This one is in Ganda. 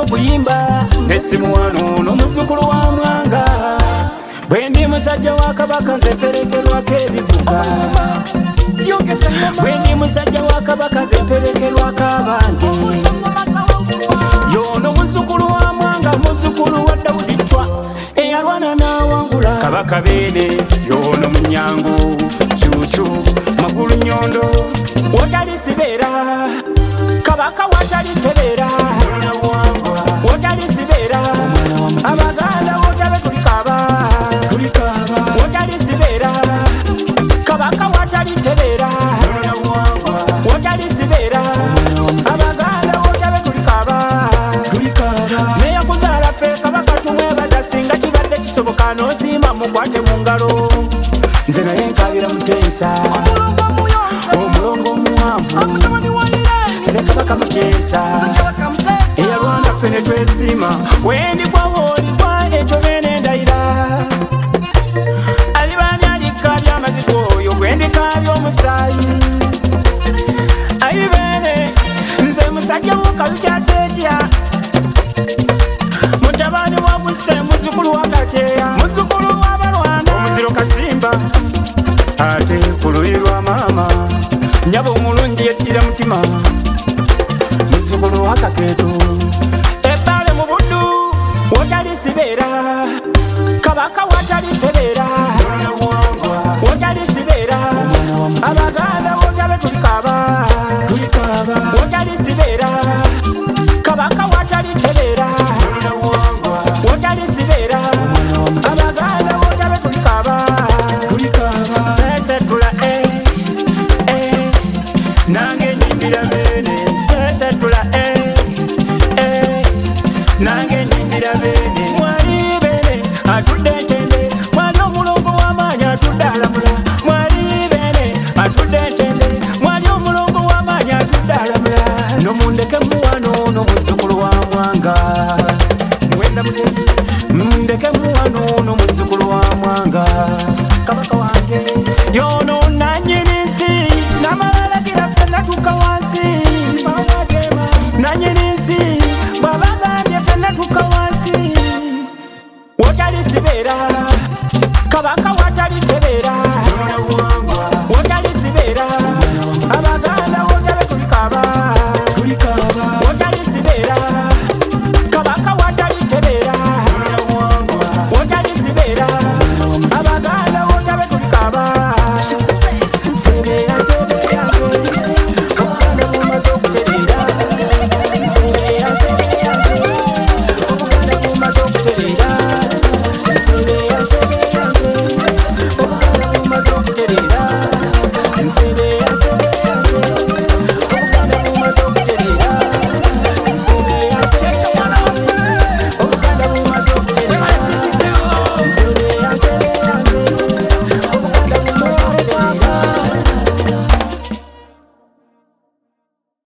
n'okuyimba n'essimu wano n'omuzzukulu wa Mwanga bwe ndi musajja wa Kabaka nze mperekerwako ebivuga bwe ndi musajja wa Kabaka nze mperekerwako abange yono muzzukulu wa Mwanga muzzukulu wa Dawudi Chwa eyalwana n'awangula Kabaka Beene yono Munyango Cuucu Magulu Nyondo wotali sibeera Kabaka watali tebeera wotali sibeera Abaganda wotabe tulikaba wotali sibeera Kabaka watali tebeera wotali sibeera Abaganda wotabe tulikaba neyakuzaala ffe Kabaka tumwebaza singa kibadde kisoboka n'osimba mukwate mu ngalo nze naye nkabira Muteesa omulongo omuwanvu Ssekabaka Muteesa eyalwana ffe ne twesiima wendigwa woligwa ekyo beene ndayira alibaani alikabya amazigo oyo gwendikabya omusaayi ayi beene nze musajja w'okabikyateetya mutabani wa Busite muzzukulu wa Kakyeya muzzukulu w'abalwana omuziro Kasimba ate ku luyi lwa maama nyabo omulungi yeddira mutima muzzukulu wa Kakeeto ebbale mu buddu wotali sibeera Kabaka watali tebeera wotali sibeera Abaganda wotabe tulikaba wotali sibeera Kabaka watali tebeera wotali sibeera Abaganda wotabe tulikaba sesetula nange nyimbira Beene sesetula nange nyimbira Beene mwali Beene atudde ntende mwali omulongo w'amaanyi atudde alamula mwali Beene atudde ntende mwali omulongo w'amaanyi atudde alamula nomundeke muwano n'omuzzukulu wa Mwanga mwenda mutebi mundeke muwano n'omuzzukulu wa Mwanga Kabaka wange yono nanyini nsi namalagira ffe natuuka wansi nanyini nsi bw'abagambye ffe natuuka wansi wotali sibeera Kabaka